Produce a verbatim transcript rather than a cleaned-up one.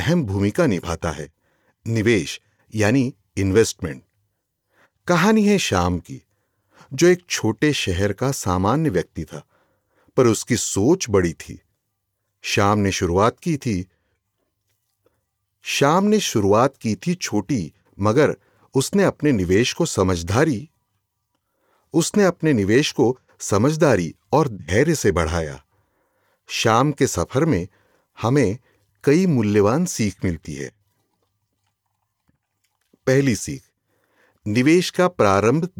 अहम भूमिका निभाता है। निवेश यानी इन्वेस्टमेंट। कहानी है श्याम की, जो एक छोटे शहर का सामान्य व्यक्ति था, पर उसकी सोच बड़ी थी। श्याम ने शुरुआत की थी श्याम ने शुरुआत की थी छोटी, मगर उसने अपने निवेश को समझदारी उसने अपने निवेश को समझदारी और धैर्य से बढ़ाया। श्याम के सफर में हमें कई मूल्यवान सीख मिलती है। पहली सीख, निवेश का प्रारंभ